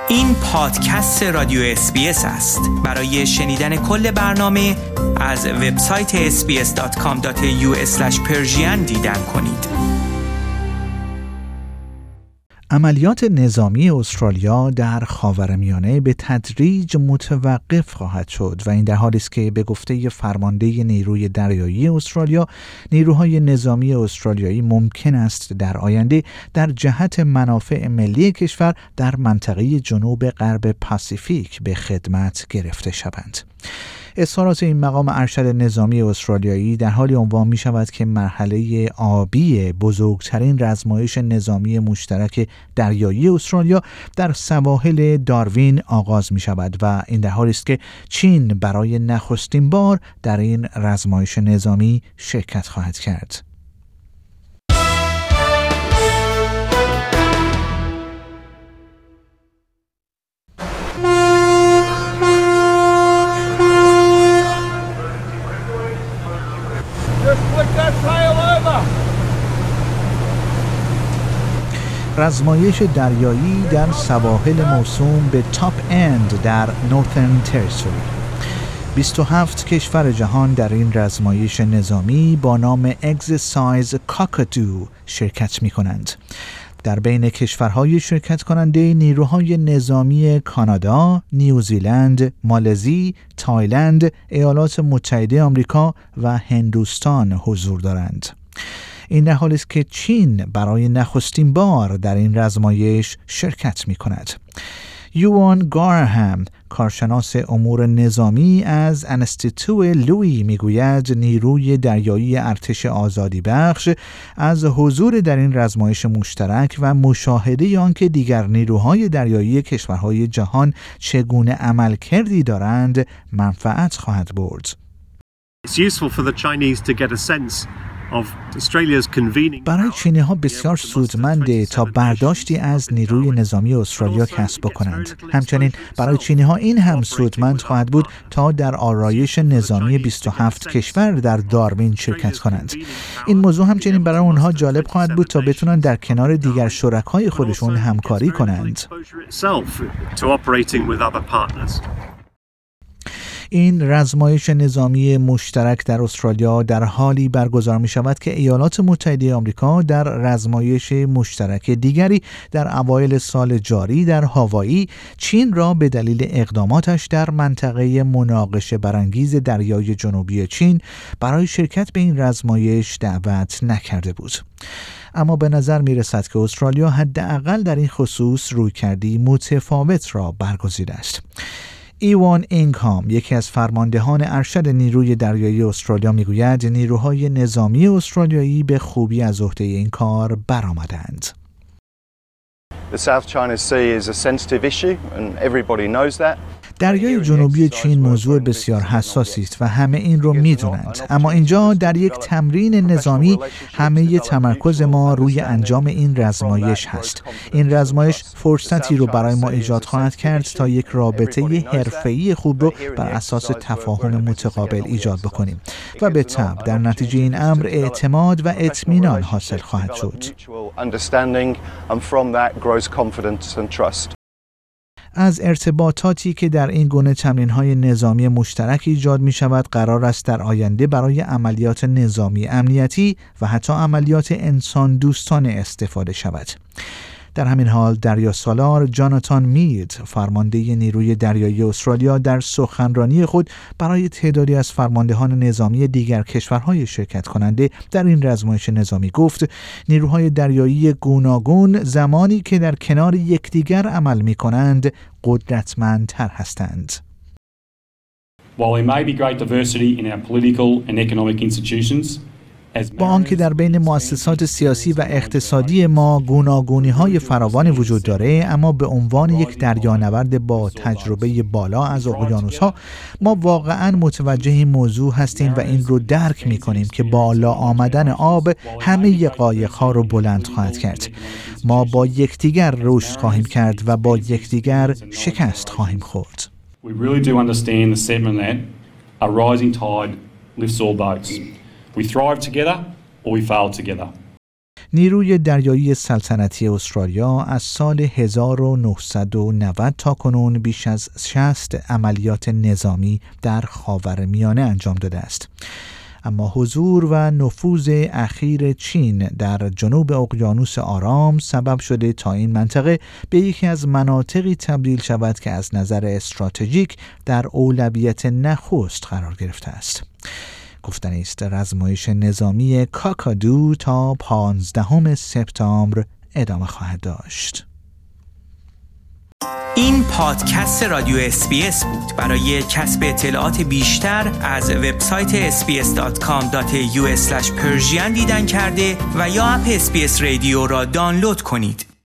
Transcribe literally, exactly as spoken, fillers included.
این پادکست رادیو اس بی اس است. برای شنیدن کل برنامه از وبسایت اس بی اس دات کام دات ای یو اسلش پرشین دیدن کنید. عملیات نظامی استرالیا در خاورمیانه به تدریج متوقف خواهد شد و این در حالی است که به گفته فرمانده نیروی دریایی استرالیا، نیروهای نظامی استرالیایی ممکن است در آینده در جهت منافع ملی کشور در منطقه جنوب غرب پاسیفیک به خدمت گرفته شوند. اظهارات این مقام ارشد نظامی استرالیایی در حالی عنوان می شود که مرحله آبی بزرگترین رزمایش نظامی مشترک دریایی استرالیا در سواحل داروین آغاز می شود و این در حالی است که چین برای نخستین بار در این رزمایش نظامی شرکت خواهد کرد. رزمایش دریایی در سواحل موسوم به تاپ اند در نورثرن تریتوری. بیست و هفت کشور جهان در این رزمایش نظامی با نام اگزرسایز کاکادو شرکت می کنند. در بین کشورهای شرکت کننده نیروهای نظامی کانادا، نیوزیلند، مالزی، تایلند، ایالات متحده آمریکا و هندوستان حضور دارند. این در حالی است که چین برای نخستین بار در این رزمایش شرکت می کند. یوان گارهام، کارشناس امور نظامی از انستیتو لویی میگوید نیروی دریایی ارتش آزادی بخش از حضور در این رزمایش مشترک و مشاهده آنکه دیگر نیروهای دریایی کشورهای جهان چگونه عملکردی دارند منفعت خواهد برد. It's useful for the Chinese to get a sense برای چینی ها بسیار سودمنده تا برداشتی از نیروی نظامی استرالیا کسب کنند. همچنین برای چینی ها این هم سودمند خواهد بود تا در آرایش نظامی بیست و هفت کشور در داروین شرکت کنند. این موضوع همچنین برای اونها جالب خواهد بود تا بتونن در کنار دیگر شرکای خودشون همکاری کنند. این رزمایش نظامی مشترک در استرالیا در حالی برگزار می شود که ایالات متحده آمریکا در رزمایش مشترک دیگری در اوایل سال جاری در هاوایی چین را به دلیل اقداماتش در منطقه مناقشه برانگیز دریای جنوبی چین برای شرکت به این رزمایش دعوت نکرده بود. اما به نظر می رسد که استرالیا حداقل در این خصوص رویکردی متفاوت را برگزیده است. ایوان اینگهام، یکی از فرماندهان ارشد نیروی دریایی استرالیا میگوید نیروهای نظامی استرالیایی به خوبی از عهده این کار برآمدند. The South China Sea is a sensitive issue and everybody knows that. دریای جنوبی چین موضوع بسیار حساسی است و همه این رو میدونند، اما اینجا در یک تمرین نظامی همه تمرکز ما روی انجام این رزمایش هست. این رزمایش فرصتی رو برای ما ایجاد خواهد کرد تا یک رابطه حرفه‌ای خوب رو بر اساس تفاهم متقابل ایجاد بکنیم و به تبع در نتیجه این امر اعتماد و اطمینان حاصل خواهد شد. از ارتباطاتی که در این گونه تمرین‌های نظامی مشترک ایجاد می‌شود قرار است در آینده برای عملیات نظامی امنیتی و حتی عملیات انسان دوستانه استفاده شود. در همین حال دریاسالار جاناتان مید، فرمانده نیروی دریایی استرالیا، در سخنرانی خود برای تعدادی از فرماندهان نظامی دیگر کشورهای شرکت کننده در این رزمایش نظامی گفت نیروهای دریایی گوناگون زمانی که در کنار یکدیگر عمل می‌کنند قدرتمندتر هستند. While there may be great diversity in our political and economic institutions, با آنکه در بین مؤسسات سیاسی و اقتصادی ما گوناگونی‌های فراوانی وجود داره، اما به عنوان یک دریانورد با تجربه بالا از اقیانوس‌ها ما واقعاً متوجه این موضوع هستیم و این رو درک می‌کنیم که بالا آمدن آب همه قایق‌ها رو بلند خواهد کرد. ما با یکدیگر رشد خواهیم کرد و با یکدیگر شکست خواهیم خورد. We really do understand the sentiment that a rising tide lifts all boats. We thrive together or we fail together. نیروی دریایی سلطنتی استرالیا از سال هزار و نهصد و نود تا کنون بیش از شصت عملیات نظامی در خاورمیانه انجام داده است. اما حضور و نفوذ اخیر چین در جنوب اقیانوس آرام سبب شده تا این منطقه به یکی از مناطقی تبدیل شود که از نظر استراتژیک در اولویت نخست قرار گرفته است. گفتنی است رزمایش نظامی کاکادو تا پانزدهم سپتامبر ادامه خواهد داشت. این پادکست رادیو اس بی اس بود. برای کسب اطلاعات بیشتر از وبسایت اس بی اس دات کام دات یو اسلش پرژین دیدن کرده و یا اپ اس بی اس رادیو را دانلود کنید.